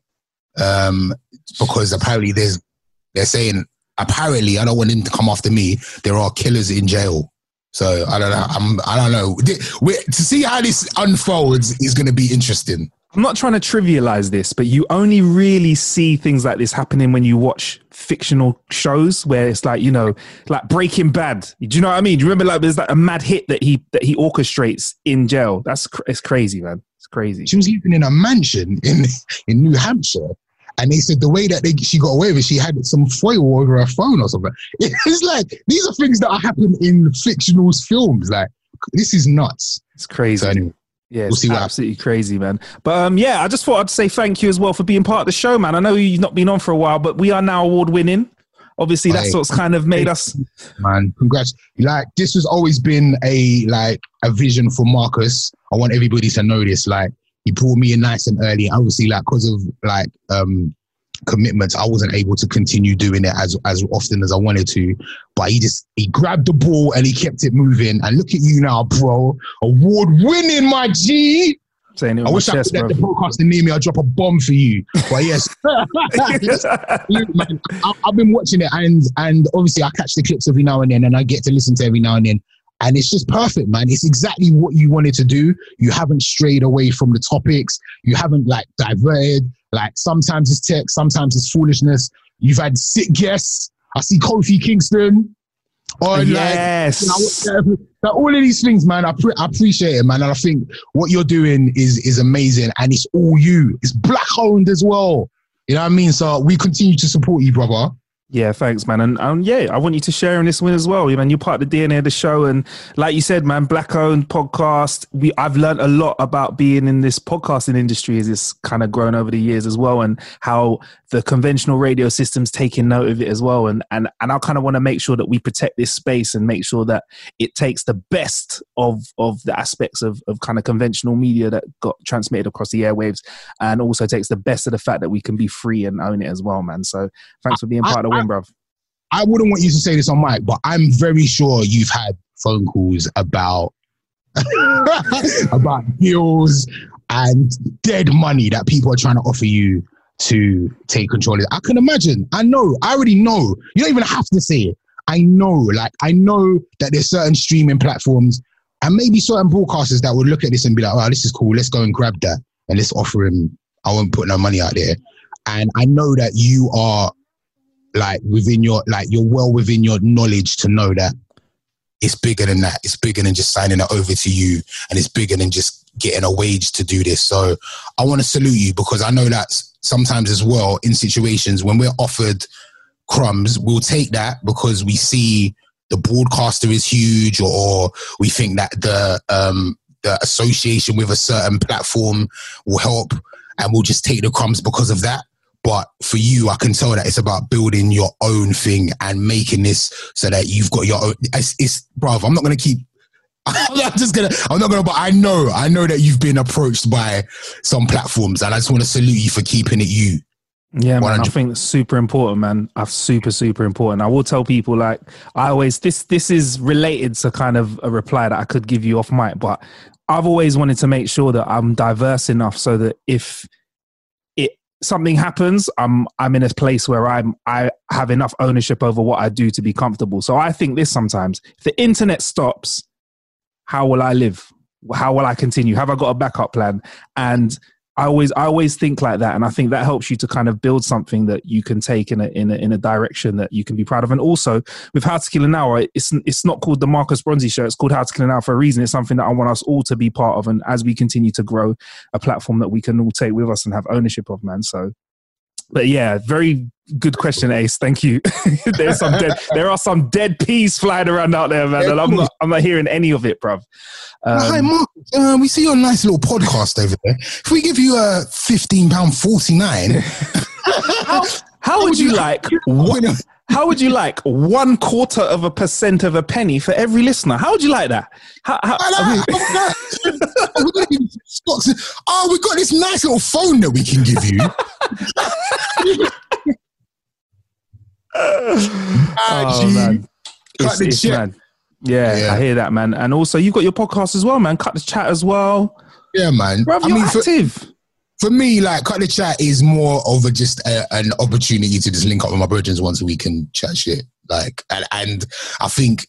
because apparently they're saying. Apparently, I don't want him to come after me. There are killers in jail, so I don't know. I don't know. To see how this unfolds is going to be interesting. I'm not trying to trivialize this, but you only really see things like this happening when you watch fictional shows where it's like, like Breaking Bad. Do you know what I mean? Do you remember like there's like a mad hit that he orchestrates in jail? It's crazy, man. It's crazy. She was living in a mansion in New Hampshire. And they said the way that she got away with it, she had some foil over her phone or something. It's like, these are things that happen in fictional films. Like, this is nuts. It's crazy. So anyway, yeah, it's absolutely crazy, man. But I just thought I'd say thank you as well for being part of the show, man. I know you've not been on for a while, but we are now award-winning. Obviously, that's what's kind of made us... Man, congrats. Like, this has always been a vision for Marcus. I want everybody to know this. Like, he brought me in nice and early. Obviously, like, because of like commitments, I wasn't able to continue doing it as often as I wanted to. But he grabbed the ball and he kept it moving. And look at you now, bro. Award winning, my G. Saying it I wish I could let the podcaster near me. I'll drop a bomb for you. But yes, look, man, I've been watching it, and obviously I catch the clips every now and then, and I get to listen to every now and then. And it's just perfect, man. It's exactly what you wanted to do. You haven't strayed away from the topics. You haven't like diverted. Like sometimes it's tech, sometimes it's foolishness. You've had sick guests. I see Kofi Kingston. Yes. Like all of these things, man. I appreciate it, man. And I think what you're doing is amazing. And it's all you. It's black owned as well. You know what I mean? So we continue to support you, brother. Yeah, thanks, man. And I want you to share in this win as well. Man, you're part of the DNA of the show. And like you said, man, black-owned podcast. I've learned a lot about being in this podcasting industry as it's kind of grown over the years as well, and how the conventional radio system's taking note of it as well. And I kind of want to make sure that we protect this space and make sure that it takes the best of the aspects of kind of conventional media that got transmitted across the airwaves, and also takes the best of the fact that we can be free and own it as well, man. So thanks for being part of the win, bruv. I wouldn't want you to say this on mic, but I'm very sure you've had phone calls about about deals and dead money that people are trying to offer you to take control of it. I can imagine. I know. I already know. You don't even have to say it. I know that there's certain streaming platforms and maybe certain broadcasters that would look at this and be like, oh, this is cool. Let's go and grab that and let's offer him. I won't put no money out there. And I know that you are you're well within your knowledge to know that it's bigger than that. It's bigger than just signing it over to you, and it's bigger than just getting a wage to do this. So I want to salute you, because I know that sometimes as well in situations when we're offered crumbs, we'll take that because we see the broadcaster is huge, or we think that the association with a certain platform will help, and we'll just take the crumbs because of that. But for you, I can tell that it's about building your own thing and making this so that you've got your own. It's bruv, I'm not going to keep. I'm not going to, but I know that you've been approached by some platforms, and I just want to salute you for keeping it you. Yeah, man, I think it's super important, man. Super important. I will tell people, like, I always, this is related to kind of a reply that I could give you off mic, but I've always wanted to make sure that I'm diverse enough so that if something happens, I'm in a place where I have enough ownership over what I do to be comfortable. So I think this sometimes, if the internet stops, how will I live? How will I continue? Have I got a backup plan? And I always think like that, and I think that helps you to kind of build something that you can take in a direction that you can be proud of. And also, with How to Kill an Hour, it's not called the Marcus Bronzy Show. It's called How to Kill an Hour for a reason. It's something that I want us all to be part of, and as we continue to grow, a platform that we can all take with us and have ownership of, man. So, but yeah, very good question, Ace. Thank you. There are some dead peas flying around out there, man, and I'm not hearing any of it, bruv. Hi, Mark. We see your nice little podcast over there. If we give you £15.49, how would you like? How would you like 0.25% of a penny for every listener? How would you like that? We got this nice little phone that we can give you. Man. It's man. Yeah, I hear that, man. And also, you've got your podcast as well, man. Cut the Chat as well. Yeah, man. Bruv, you're active. For me, like, Cut the Chat is more of an opportunity to just link up with my brethren once a week and chat shit. Like, and I think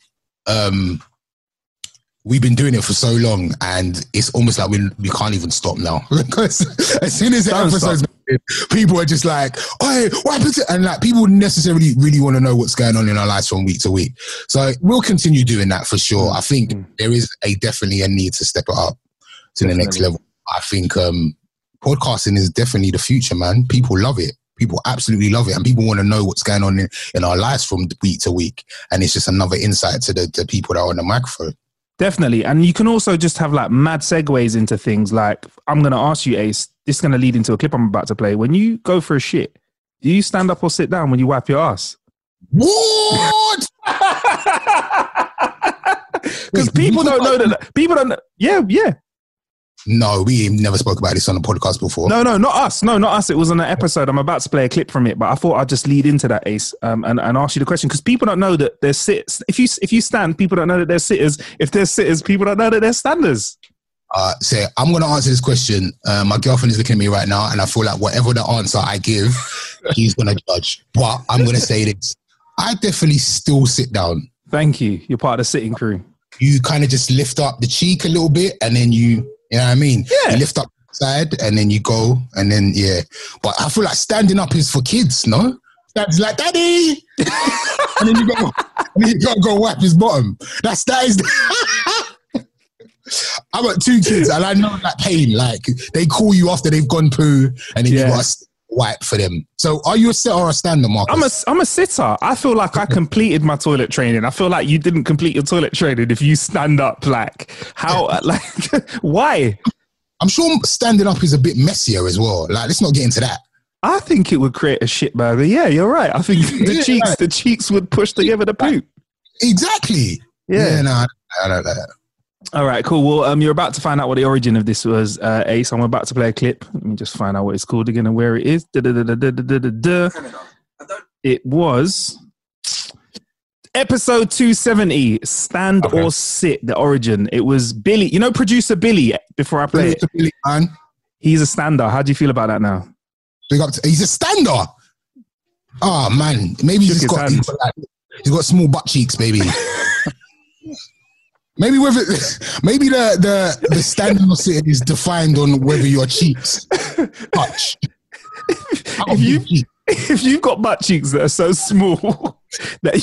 we've been doing it for so long, and it's almost like we can't even stop now. Because as soon as the episode's made, people are just like, "Oh, what happened to?" And like, people necessarily really want to know what's going on in our lives from week to week. So we'll continue doing that for sure. I think there is definitely a need to step it up to the next level. I think podcasting is definitely the future, man. People love it. People absolutely love it, and people want to know what's going on in our lives from week to week. And it's just another insight to the people that are on the microphone. Definitely. And you can also just have like mad segues into things. Like, I'm going to ask you, Ace, this is going to lead into a clip I'm about to play. When you go for a shit, do you stand up or sit down when you wipe your ass? What? Because people don't know that. People don't know. Yeah. No, we never spoke about this on a podcast before. No, not us. No, not us. It was on an episode. I'm about to play a clip from it, but I thought I'd just lead into that, Ace, and ask you the question, because people don't know that there's sits. If you stand, people don't know that there's sitters. If there's sitters, people don't know that there's standers. So I'm going to answer this question. My girlfriend is looking at me right now, and I feel like whatever the answer I give, he's going to judge. But I'm going to say this. I definitely still sit down. Thank you. You're part of the sitting crew. You kind of just lift up the cheek a little bit, and then you know what I mean? Yeah. You lift up the side, and then you go, and then, yeah. But I feel like standing up is for kids, no? Dad's like, Daddy! And then you gotta go wipe his bottom. That is... I got 2 kids, and I know that pain. Like, they call you after they've gone poo, and then you got to wipe for them. So, are you a sitter or a stander, Marcus? I'm a sitter. I feel like I completed my toilet training. I feel like you didn't complete your toilet training if you stand up. Like, how? Like, why? I'm sure standing up is a bit messier as well. Like, let's not get into that. I think it would create a shit burger. Yeah, you're right. I think the cheeks would push together the poop. Exactly. Yeah. No, I don't like that. All right, cool. Well, you're about to find out what the origin of this was, Ace. I'm about to play a clip. Let me just find out what it's called again and where it is. It was episode 270, Stand or Sit, the origin. It was Billy. You know producer Billy, before I play it? Billy, man. He's a stander. How do you feel about that now? He's a stander? Oh, man. Maybe he's got small butt cheeks, baby. Maybe the standing or sitting is defined on whether your cheeks touch. If you've got butt cheeks that are so small that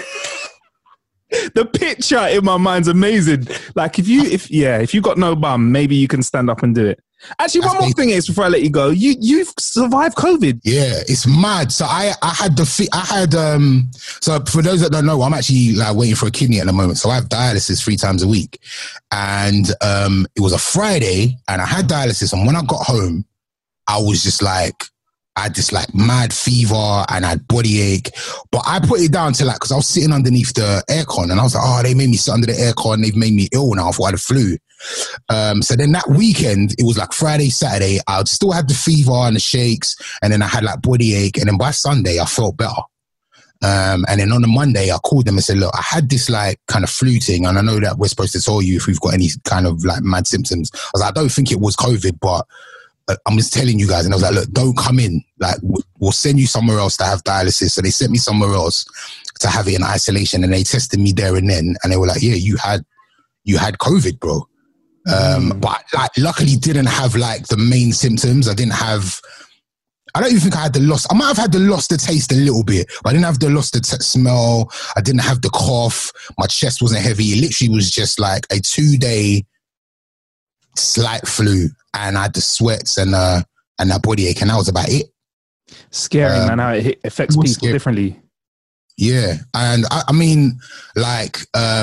the picture in my mind's amazing. Like if you've got no bum, maybe you can stand up and do it. Actually, one more thing is before I let you go, you've survived COVID. Yeah, it's mad. So I had so for those that don't know, I'm actually like waiting for a kidney at the moment. So I have dialysis 3 times a week, and it was a Friday, and I had dialysis. And when I got home, I was just like, I had this like mad fever and I had body ache. But I put it down to like, because I was sitting underneath the aircon and I was like, oh, they made me sit under the aircon. They've made me ill now. I thought I had a flu. So then that weekend, it was like Friday, Saturday, I still had the fever and the shakes, and then I had like body ache, and then by Sunday I felt better. And then on the Monday I called them and said, look, I had this like kind of flu thing, and I know that we're supposed to tell you if we've got any kind of like mad symptoms. I was like, I don't think it was COVID, but I'm just telling you guys. And I was like, look, don't come in, like we'll send you somewhere else to have dialysis. So they sent me somewhere else to have it in isolation, and they tested me there and then, and they were like, yeah, you had COVID, bro. But like, luckily didn't have like the main symptoms. I don't even think I had the loss. I might have had the loss to taste a little bit, but I didn't have the loss to smell. I didn't have the cough. My chest wasn't heavy. It literally was just like a 2-day slight flu, and I had the sweats and that body ache, and that was about it. Scary, man, how it affects people scary. Differently. Yeah, and I mean, like,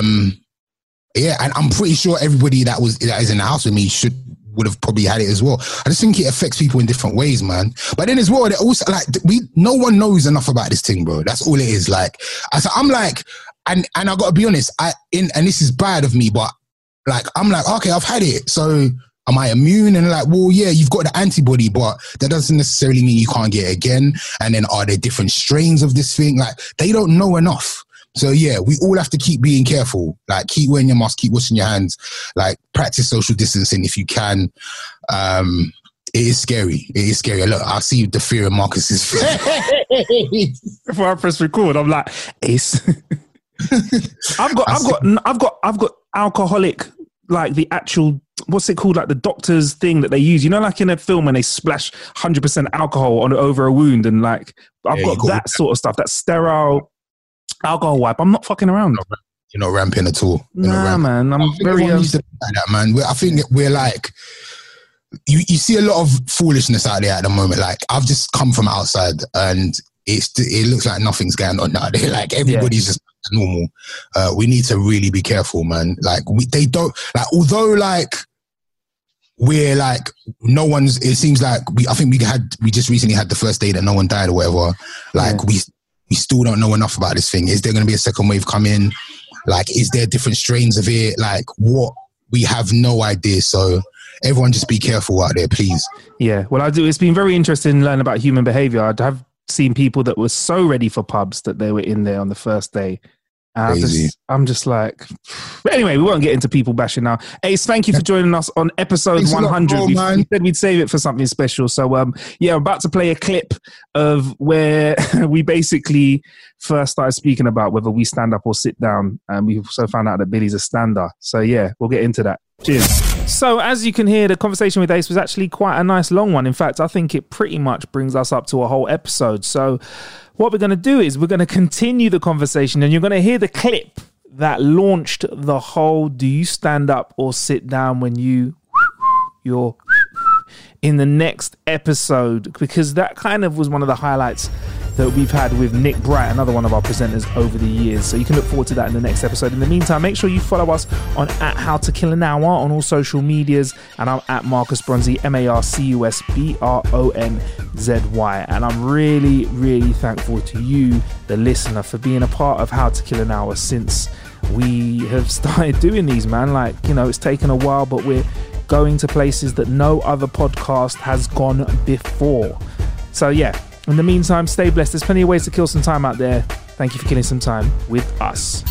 yeah, and I'm pretty sure everybody that is in the house with me would have probably had it as well. I just think it affects people in different ways, man. But then as well, they also like no one knows enough about this thing, bro. That's all it is. Like, I'm like, and I got to be honest, and this is bad of me, but like, I'm like, okay, I've had it, so am I immune? And like, well, yeah, you've got the antibody, but that doesn't necessarily mean you can't get it again. And then are there different strains of this thing? Like, they don't know enough. So yeah, we all have to keep being careful. Like, keep wearing your mask, keep washing your hands, like practice social distancing if you can. It is scary. It is scary. Look, I see the fear in Marcus's face. Before I press record, I'm like, Ace. I've got alcoholic, like the actual, what's it called? Like the doctor's thing that they use, you know, like in a film when they splash 100% alcohol over a wound, and like, I've got that sort of stuff, that sterile alcohol wipe. I'm not fucking around. You're not ramping at all. Nah, man. I'm very used to that, man. I think we're like, you see a lot of foolishness out there at the moment. Like, I've just come from outside, and it looks like nothing's going on out there. Like, everybody's just normal. We need to really be careful, man. Like, they don't, like, although like we're like, no one's, it seems like I think we just recently had the first day that no one died or whatever. Like, we still don't know enough about this thing. Is there going to be a second wave coming? Like, is there different strains of it? Like, what? We have no idea. So everyone just be careful out there, please. Yeah, well, it's been very interesting learning about human behavior. I've seen people that were so ready for pubs that they were in there on the first day. I'm just like, but anyway, we won't get into people bashing now. Ace, thank you for joining us on episode 100. We said we'd save it for something special. So, yeah, I'm about to play a clip of where we basically first started speaking about whether we stand up or sit down. And we also found out that Billy's a stander. So, yeah, we'll get into that. Cheers. So, as you can hear, the conversation with Ace was actually quite a nice long one. In fact, I think it pretty much brings us up to a whole episode. So, what we're going to do is we're going to continue the conversation, and you're going to hear the clip that launched the whole do you stand up or sit down when you're in the next episode, because that kind of was one of the highlights that we've had with Nick Bright, another one of our presenters over the years. So you can look forward to that in the next episode. In the meantime, make sure you follow us on @HowToKillAnHour on all social medias, and I'm @Marcus Bronzy, MarcusBronzy. And I'm really, really thankful to you, the listener, for being a part of How to Kill an Hour since we have started doing these, man. Like, you know, it's taken a while, but we're going to places that no other podcast has gone before. So yeah, in the meantime, stay blessed. There's plenty of ways to kill some time out there. Thank you for killing some time with us.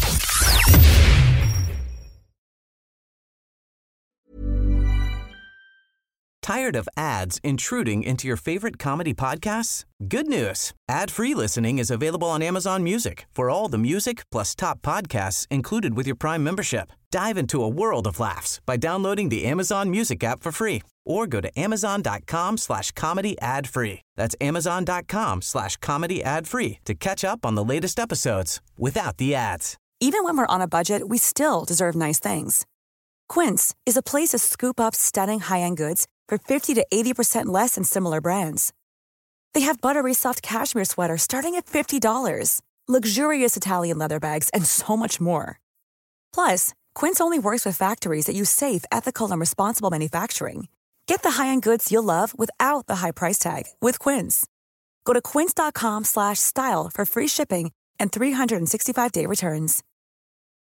Tired of ads intruding into your favorite comedy podcasts? Good news. Ad-free listening is available on Amazon Music for all the music plus top podcasts included with your Prime membership. Dive into a world of laughs by downloading the Amazon Music app for free, or go to amazon.com/comedy ad-free. That's amazon.com/comedy ad-free to catch up on the latest episodes without the ads. Even when we're on a budget, we still deserve nice things. Quince is a place to scoop up stunning high-end goods for 50 to 80% less than similar brands. They have buttery soft cashmere sweaters starting at $50, luxurious Italian leather bags, and so much more. Plus, Quince only works with factories that use safe, ethical, and responsible manufacturing. Get the high-end goods you'll love without the high price tag with Quince. Go to quince.com/style for free shipping and 365-day returns.